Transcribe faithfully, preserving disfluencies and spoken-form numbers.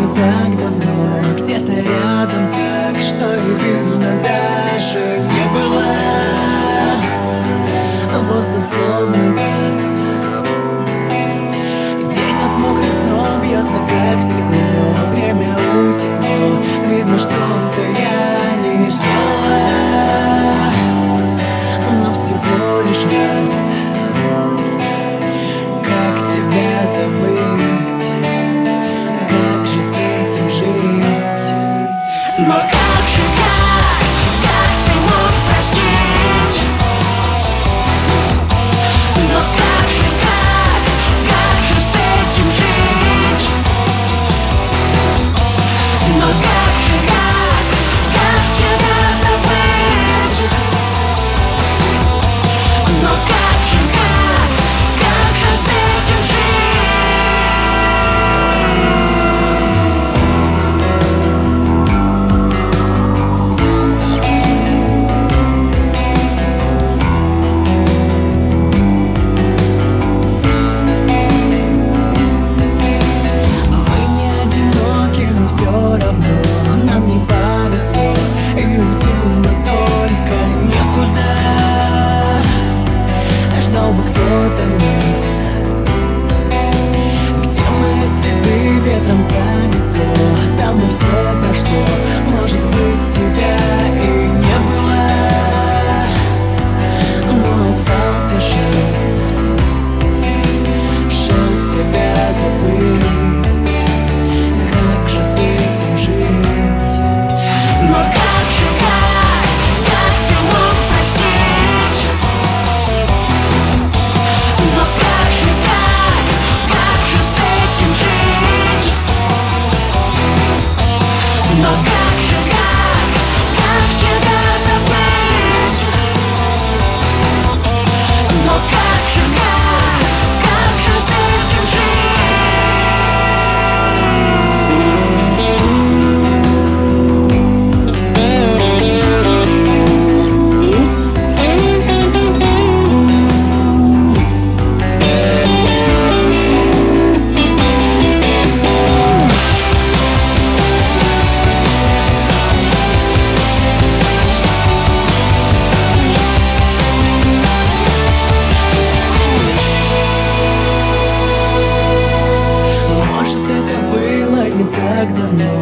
так давно, где-то рядом так, что и видно даже не было. Воздух словно газ, день от мокрых снов бьется как стекло. Время утекло, видно, что-то я не сделала, но всего лишь раз. Как тебя забыть? Как же с этим жить? Но как же, как, как ты мог простить? Но как же, как, как же с этим жить? Но как же, как, как тебя забыть? Но как же, как, как же с этим жить? Все равно нам не повезло, и уйти мы только некуда. Ждал бы кто-то нас, где мои следы ветром занесло. Там бы все прошло, может быть, тебя и не было, но остался шанс, шанс тебя забыть. Как же с этим жить? Но как же, как, как ты мог простить? Но как же, как, как же с этим жить? Но как же, как, как тебя забыть? Но как же, как, как же с этим жить? Так давно,